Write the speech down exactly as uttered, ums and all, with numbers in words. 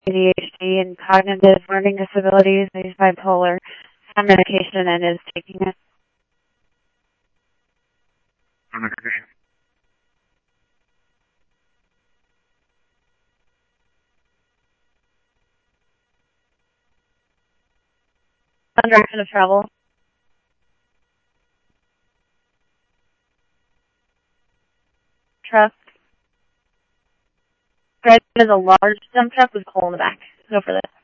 A D H D and cognitive learning disabilities. He's bipolar. On medication and is taking it. On medication. On direction of travel. Truck. Drive is a large dump truck with coal in the back. Go for this.